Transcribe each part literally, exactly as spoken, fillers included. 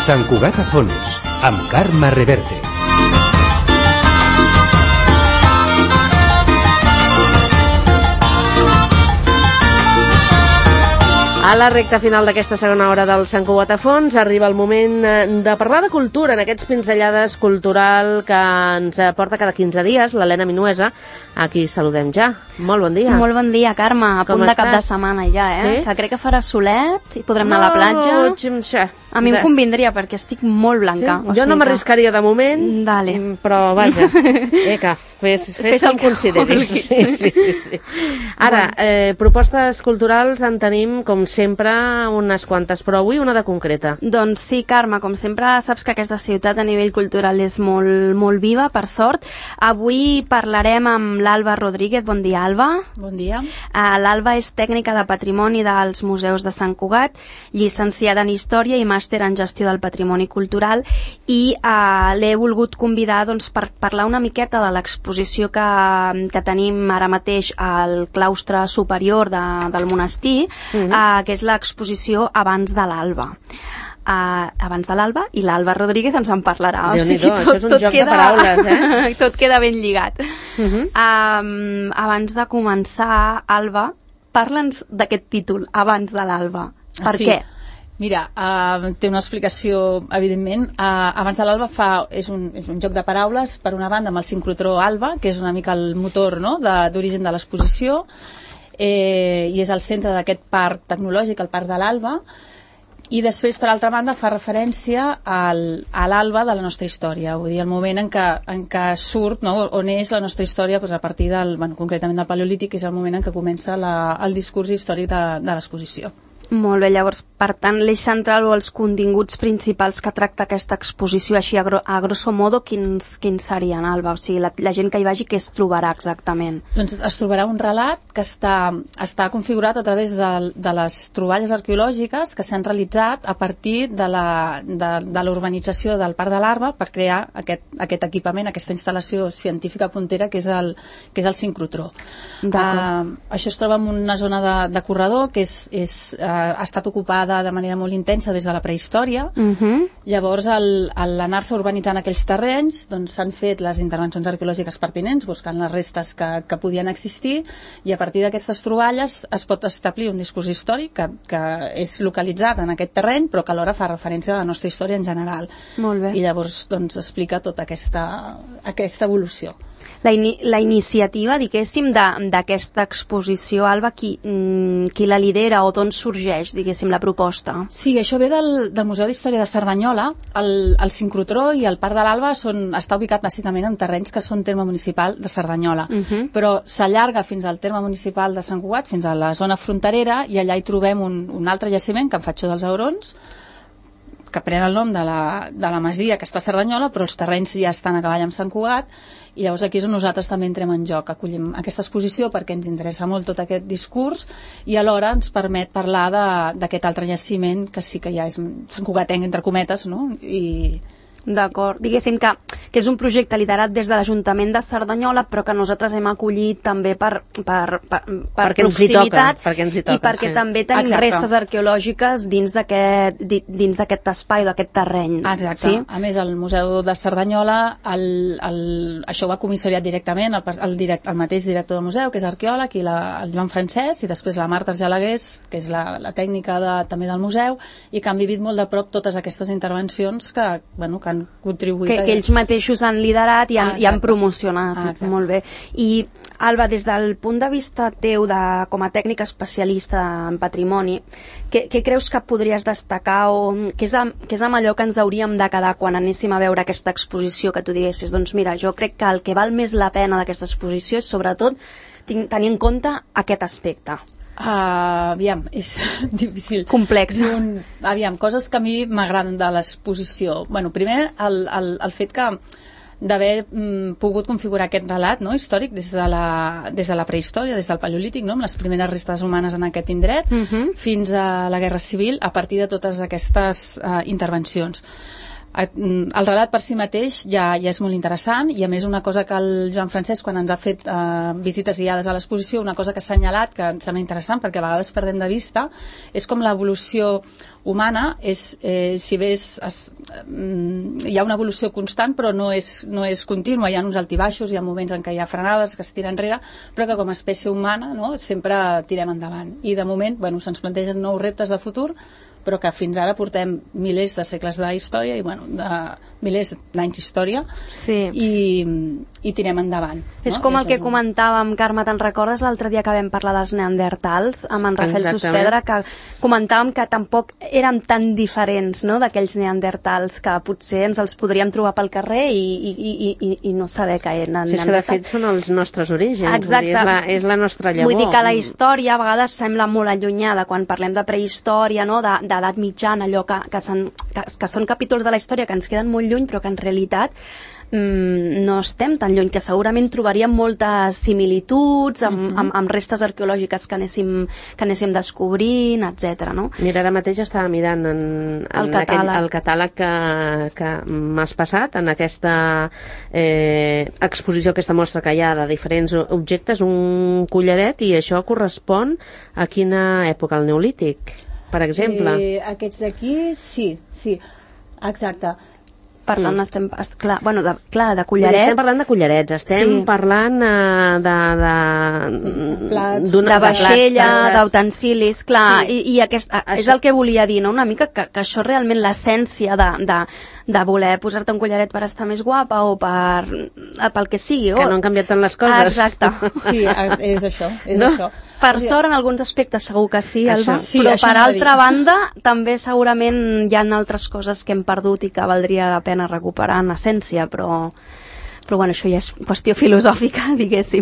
Sant Cugat a fons, amb Carme Reverte. A la recta final d'aquesta segona hora del Sant Cugat a fons arriba el moment de parlar de cultura en aquests pinzellades cultural que ens porta cada quinze dies l'Helena Minuesa, a qui saludem ja. Molt bon dia. Molt bon dia, Carme. A punt de cap de setmana ja, eh? Sí? Que crec que farà solet i podrem anar a la platja. Ximxa. A mi em convindria perquè estic molt blanca. Sí? Jo no m'arriscaria de moment, Dale. però vaja, eh, que fes, fes, fes el que consideris. Sí, sí, sí, sí. Ara, eh, propostes culturals en tenim, com sempre, unes quantes, però avui una de concreta. Doncs sí, Carme, com sempre saps que aquesta ciutat a nivell cultural és molt, molt viva, per sort. Avui parlarem amb l'Alba Rodríguez. Bon dia, Alba. Bon dia. Uh, L'Alba és tècnica de patrimoni dels museus de Sant Cugat, llicenciada en Història i màster en Gestió del Patrimoni Cultural, i uh, l'he volgut convidar doncs, per parlar una miqueta de l'exposició que, que tenim ara mateix al claustre superior de, del monestir, uh-huh. uh, que és l'exposició Abans de l'Alba. Uh, abans de l'Alba, i l'Alba Rodríguez ens en parlarà. Déu-n'hi-do, o sigui, tot, això és un joc queda, de paraules, eh? Tot queda ben lligat. Uh-huh. um, abans de començar, Alba, parla'ns d'aquest títol, Abans de l'Alba. Per sí. què? Mira, uh, té una explicació, evidentment. Uh, Abans de l'Alba fa, és, un, és un joc de paraules, per una banda, amb el sincrotró Alba, que és una mica el motor, no?, d'origen de, de l'exposició, eh, i és el centre d'aquest parc tecnològic, el Parc de l'Alba. I després, per altra banda, fa referència al, a l'alba de la nostra història, vull dir, el moment en què, en què surt, no?, on és la nostra història, doncs a partir del, bueno, concretament del Paleolític, és el moment en què comença la, el discurs històric de, de l'exposició. Molt bé, llavors, per tant, l'eix central o els continguts principals que tracta aquesta exposició, així a, gro a grosso modo, quins, quins serien, Alba? O sigui, la, la gent que hi vagi, què es trobarà exactament? Doncs es trobarà un relat que està, està configurat a través de, de les troballes arqueològiques que s'han realitzat a partir de la, de, de la urbanització del Parc de l'Alba per crear aquest, aquest equipament, aquesta instal·lació científica puntera que és el, que és el sincrotró. Uh, això es troba en una zona de, de corredor que és, és uh, ha estat ocupada de manera molt intensa des de la prehistòria. Uh-huh. Llavors, al l'anar-se urbanitzant aquells terrenys, doncs s'han fet les intervencions arqueològiques pertinents, buscant les restes que, que podien existir, i a partir d'aquestes troballes es pot establir un discurs històric que, que és localitzat en aquest terreny, però que alhora fa referència a la nostra història en general. Molt bé. I llavors doncs, explica tota aquesta, aquesta evolució. La, ini la iniciativa, diguéssim, d'aquesta exposició, Alba, qui, mm, qui la lidera o d'on sorgeix, diguéssim, la proposta? Sí, això ve del, del Museu d'Història de Cerdanyola. El, el sincrotró i el Parc de l'Alba està ubicat bàsicament en terrenys que són terme municipal de Cerdanyola, uh-huh. però s'allarga fins al terme municipal de Sant Cugat, fins a la zona fronterera, i allà hi trobem un, un altre jaciment, Can Fatxó dels Aurons, que pren el nom de la, de la masia que està a Cerdanyola, però els terrenys ja estan a cavall amb Sant Cugat, i llavors aquí és on nosaltres també entrem en joc. Acollim aquesta exposició perquè ens interessa molt tot aquest discurs i alhora ens permet parlar d'aquest altre jaciment que sí que ja és Sant Cugatenc, entre cometes, no? I... D'acord. Diguéssim que, que és un projecte liderat des de l'Ajuntament de Cerdanyola, però que nosaltres hem acollit també per, per, per, per perquè proximitat ens hi toca, perquè ens hi toca, i perquè sí. també tenim Exacte. restes arqueològiques dins d'aquest dins d'aquest espai, d'aquest terreny. Exacte. Sí? A més, el Museu de Cerdanyola, el, el, això va comissariat directament el, el, direct, el mateix director del museu, que és arqueòleg, i la, el Joan Francesc, i després la Marta Argelagués, que és la, la tècnica de, també del museu, i que han vivit molt de prop totes aquestes intervencions que, bueno, que han contribuït. Que, que ells mateixos han liderat i han, ah, i han promocionat. Ah, molt bé. I, Alba, des del punt de vista teu de, com a tècnica especialista en patrimoni, què, què creus que podries destacar o què és, amb, què és amb allò que ens hauríem de quedar quan anéssim a veure aquesta exposició, que tu diguessis, doncs mira, jo crec que el que val més la pena d'aquesta exposició és sobretot tenir en compte aquest aspecte? Uh, aviam, és difícil. Complex. Un, aviam, coses que a mi m'agraden de l'exposició. Bueno, primer, el, el, el fet que d'haver mm, pogut configurar aquest relat, no, històric des de, la, des de la prehistòria, des del Paleolític, no, amb les primeres restes humanes en aquest indret, uh-huh. fins a la Guerra Civil, a partir de totes aquestes uh, intervencions. el relat per si mateix ja, ja és molt interessant, i a més una cosa que el Joan Francesc, quan ens ha fet eh, visites guiades a l'exposició, una cosa que ha assenyalat que em sembla interessant perquè a vegades perdem de vista, és com l'evolució humana és, eh, si bé és, es, mm, hi ha una evolució constant però no és, no és contínua, hi ha uns altibaixos, hi ha moments en què hi ha frenades que es tira enrere, però que com a espècie humana, no, sempre tirem endavant, i de moment bueno, se'ns plantegen nous reptes de futur, però que fins ara portem milers de segles de història i bueno, de milers d'anys d'història, sí. i, i tirem endavant. És no? com I el que és comentàvem, Carme, te'n recordes l'altre dia que vam parlar dels neandertals amb en Rafael Exactament. Sospedra, que comentàvem que tampoc érem tan diferents, no?, d'aquells neandertals que potser ens els podríem trobar pel carrer i, i, i, i, i no saber que eren sí, és que de fet són els nostres orígens. Exacte. Vull dir, és, la, és la nostra llavor. Vull dir que la història a vegades sembla molt allunyada quan parlem de prehistòria, no?, de, d'edat mitjana, allò que, que, que, que són capítols de la història que ens queden molt lluny, però que en realitat mm, no estem tan lluny, que segurament trobaríem moltes similituds amb, uh-huh. amb, amb restes arqueològiques que anéssim, que anéssim descobrint, etcètera. No? Mira, ara mateix estava mirant en, en el catàleg, aquell, el catàleg que, que m'has passat, en aquesta eh, exposició, aquesta mostra que hi ha de diferents objectes, un collaret, i això correspon a quina època? Al Neolític, per exemple? Eh, aquests d'aquí, sí, sí, exacte. Per tant, Mm. estem, est- clar, bueno, de, clar, de Vull dir, collarets, estem parlant de collarets, estem Sí. parlant eh, de, de, Plats, d'una- de vaixella, plats, d'utensilis, clar, Sí. i, i aquest, a, és Això- el que volia dir, no? Una mica que, que això és realment l'essència de, de, de voler posar-te un collaret per estar més guapa o per, pel que sigui. que o- no han canviat tant les coses. Exacte. Sí, és això, és No? això. Per sort, en alguns aspectes segur que sí, Això- Alba, sí, però això per anava a altra dir. banda també segurament hi ha altres coses que hem perdut i que valdria la pena recuperar en essència, però, però bueno, això ja és qüestió filosòfica, diguéssim.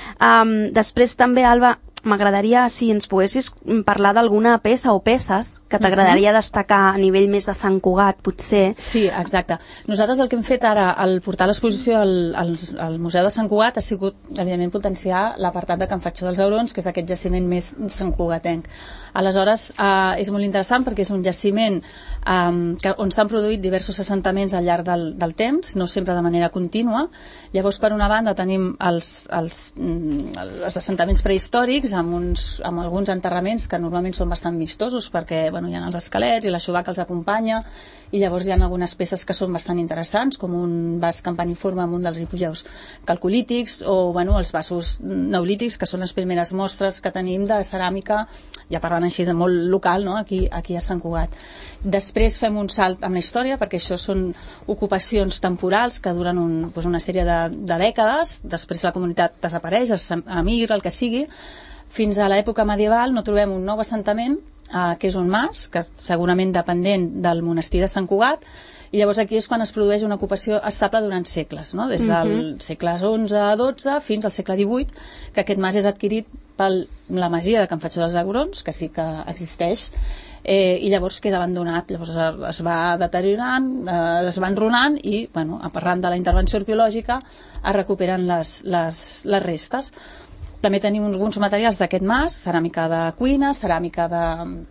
Um, després també, Alba, m'agradaria si ens poguessis parlar d'alguna peça o peces que t'agradaria destacar a nivell més de Sant Cugat, potser. Sí, exacte. Nosaltres el que hem fet ara al portar l'exposició al, al, al Museu de Sant Cugat ha sigut, evidentment, potenciar l'apartat de Can Fatxó dels Aurons, que és aquest jaciment més santcugatenc. Aleshores, eh, és molt interessant perquè és un jaciment eh, que, on s'han produït diversos assentaments al llarg del, del temps, no sempre de manera contínua. Llavors, per una banda, tenim els, els, mm, els assentaments prehistòrics amb, uns, amb alguns enterraments que normalment són bastant vistosos perquè bueno, hi ha els esquelets i la xuva que els acompanya, i llavors hi ha algunes peces que són bastant interessants, com un vas campaniforme amb un dels hipogeus calcolítics, o bueno, els vasos neolítics, que són les primeres mostres que tenim de ceràmica, ja parlant així de molt local, no? aquí, aquí a Sant Cugat. Després fem un salt amb la història, perquè això són ocupacions temporals que duren un, doncs una sèrie de, de dècades, després la comunitat desapareix, es emigra, el que sigui. Fins a l'època medieval no trobem un nou assentament, eh, que és un mas, que segurament dependent del monestir de Sant Cugat, i llavors aquí és quan es produeix una ocupació estable durant segles, no? Des del Mhm. segles onze a dotze fins al segle divuit, que aquest mas és adquirit per la masia de Can Fatxó dels Aurons, que sí que existeix, eh, i llavors queda abandonat, llavors es, es va deteriorant, eh, es va enrunant i, bueno, arran de la intervenció arqueològica es recuperen les, les, les restes. També tenim alguns materials d'aquest mas, ceràmica de cuina, ceràmica de,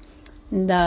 de,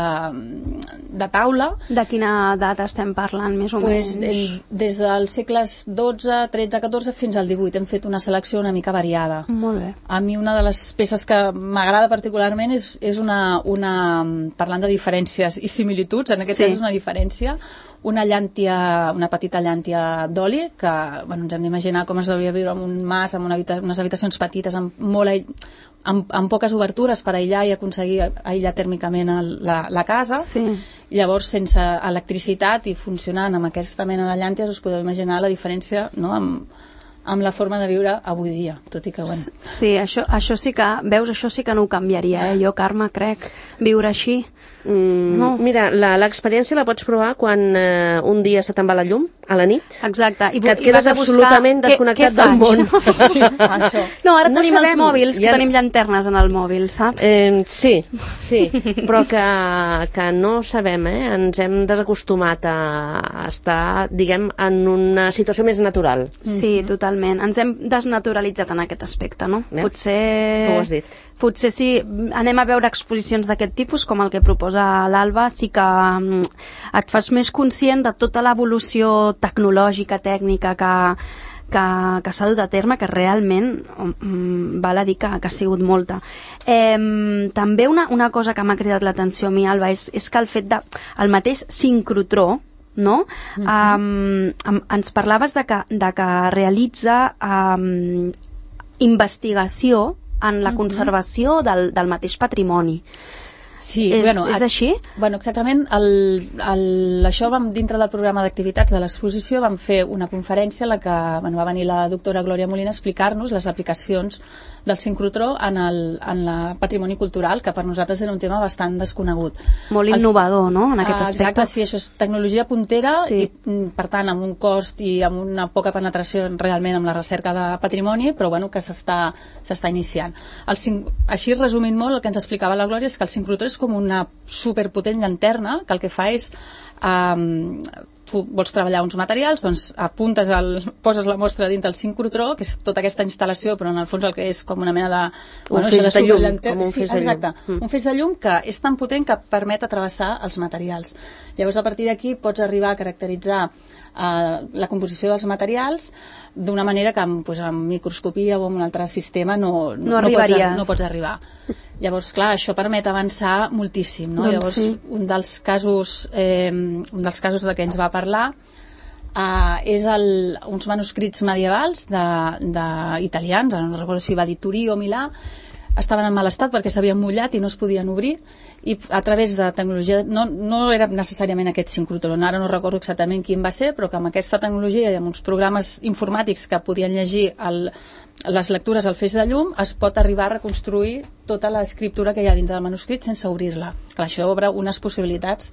de taula. De quina data estem parlant, més o Pues, menys? el, des dels segles dotze, tretze, catorze fins al divuit hem fet una selecció una mica variada. Molt bé. A mi una de les peces que m'agrada particularment és, és una, una, parlant de diferències i similituds, en aquest Sí. cas és una diferència, una llàntia, una petita llàntia d'oli, que bueno, ens hem d'imaginar com es devia viure en un mas, amb una habita unes habitacions petites, amb, molt, aï- amb, amb poques obertures per aïllar i aconseguir aïllar tèrmicament el, la, la casa. Sí. Llavors, sense electricitat i funcionant amb aquesta mena de llànties, us podeu imaginar la diferència, no?, amb, amb la forma de viure avui dia, tot i que, bueno... Sí, això, això sí que, veus, això sí que no ho canviaria, eh? Jo, Carme, crec, viure així. Mm, No. Mira, la- l'experiència la pots provar quan eh, un dia se te'n va la llum, a la nit, Exacte. I, que et i quedes vas a buscar absolutament què- desconnectat què del faig? món. Sí, això. No, ara No tenim sabem. els mòbils, que Ja- tenim llanternes en el mòbil, saps? Eh, sí, sí, però que, que no sabem, eh? Ens hem desacostumat a estar, diguem, en una situació més natural. Sí, totalment. Ens hem desnaturalitzat en aquest aspecte, no? Eh? Potser... Que ho has dit. Potser si anem a veure exposicions d'aquest tipus, com el que proposa exposa l'Alba, sí que um, et fas més conscient de tota l'evolució tecnològica, tècnica que, que, que s'ha dut a terme, que realment um, val a dir que, que ha sigut molta. Eh, també una, una cosa que m'ha cridat l'atenció a mi, Alba, és, és que el fet de... el mateix sincrotró, no? Uh-huh. um, ens parlaves de que, de que realitza um, investigació en la uh-huh. conservació del, del mateix patrimoni. Sí, és, bueno, és així? Bueno, exactament. El, el, això vam, dintre del programa d'activitats de l'exposició, vam fer una conferència en la que bueno, va venir la doctora Glòria Molina a explicar-nos les aplicacions del sincrotró en el en la patrimoni cultural, que per nosaltres era un tema bastant desconegut. Molt innovador, Els, no?, en aquest aspecte. Exacte, sí, això és tecnologia puntera sí. i, per tant, amb un cost i amb una poca penetració realment amb la recerca de patrimoni, però bueno, que s'està s'està iniciant. El, així, resumint molt, el que ens explicava la Glòria és que el sincrotró és com una superpotent llanterna que el que fa és um, tu vols treballar uns materials, doncs apuntes el, poses la mostra dins del sincrotró, que és tota aquesta instal·lació, però en el fons el que és com una mena de... Un bueno, feix de, de llum, com un sí, feix de llum. Exacte, mm. un feix de llum que és tan potent que permet atravessar els materials. Llavors, a partir d'aquí pots arribar a caracteritzar Uh, la composició dels materials d'una manera que amb, pues, amb microscopia o amb un altre sistema no, no, no, no, pots, no pots arribar. Llavors, clar, això permet avançar moltíssim, no? Doncs Llavors, sí. un dels casos eh, un dels casos de què ens va parlar uh, és el, uns manuscrits medievals de, de italians, no recordo si va dir Turí o Milà, estaven en mal estat perquè s'havien mullat i no es podien obrir, i a través de tecnologia, no, no era necessàriament aquest sincrotró, ara no recordo exactament quin va ser, però que amb aquesta tecnologia i amb uns programes informàtics que podien llegir el, les lectures al feix de llum, es pot arribar a reconstruir tota l'escriptura que hi ha dintre del manuscrit sense obrir-la. Clar, això obre unes possibilitats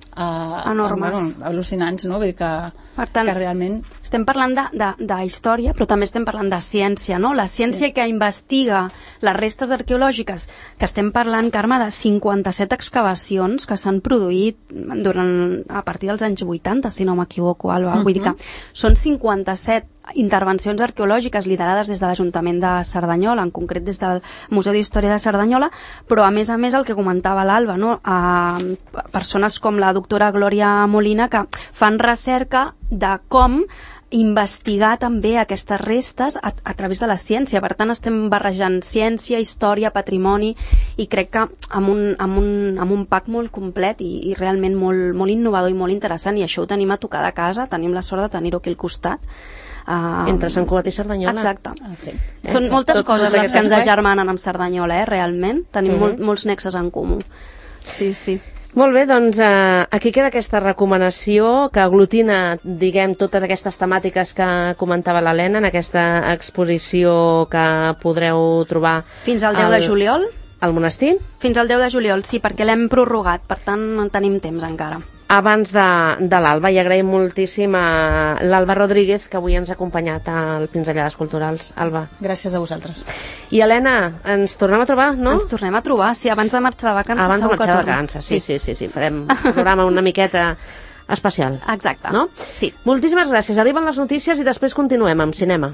Uh, enormes, bueno, al·lucinants, no? Vull dir que, per tant, que realment... estem parlant de, de, de història, però també estem parlant de ciència, no? La ciència sí. que investiga les restes arqueològiques, que estem parlant, Carme, de cinquanta-set excavacions que s'han produït durant, a partir dels anys vuitanta, si no m'equivoco, Alba. Uh-huh. Vull dir que són cinquanta-set intervencions arqueològiques liderades des de l'Ajuntament de Cerdanyola, en concret des del Museu d'Història de Cerdanyola, però a més a més el que comentava l'Alba, no? Uh, persones com la doctora Glòria Molina que fan recerca de com investigar també aquestes restes a, a través de la ciència. Per tant, estem barrejant ciència, història, patrimoni, i crec que amb un, amb un, amb un pack molt complet i, i realment molt, molt innovador i molt interessant, i això ho tenim a tocar de casa, tenim la sort de tenir-ho aquí al costat. Uh, entre Sant Cugat i Cerdanyola. Exacte. Ah, sí. Són Exacte. moltes Tot, coses tot les que ens aspecte. agermanen amb Cerdanyola, eh, realment. Tenim uh-huh. molt, molts nexes en comú. Sí, sí. Molt bé, doncs eh, aquí queda aquesta recomanació que aglutina, diguem, totes aquestes temàtiques que comentava l'Helena en aquesta exposició que podreu trobar fins al deu de juliol. Al monestir? Fins al deu de juliol, sí, perquè l'hem prorrogat, per tant tenim temps encara. Abans de, de l'Alba, i agraïm moltíssim a l'Alba Rodríguez, que avui ens ha acompanyat al Pinzellades Culturals. Alba. Gràcies a vosaltres. I Helena, ens tornem a trobar, no? Ens tornem a trobar, sí, abans de marxar de vacances. Abans de marxar de vacances, sí, sí, sí, sí. Farem un programa una miqueta especial. Exacte. No? Sí. Moltíssimes gràcies. Arriben les notícies i després continuem amb cinema.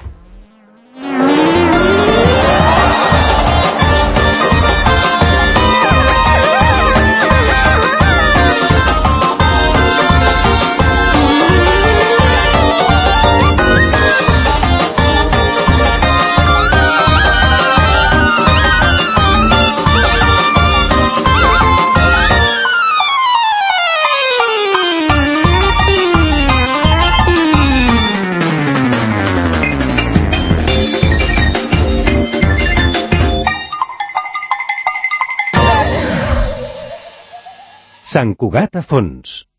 Sant Cugat a fons.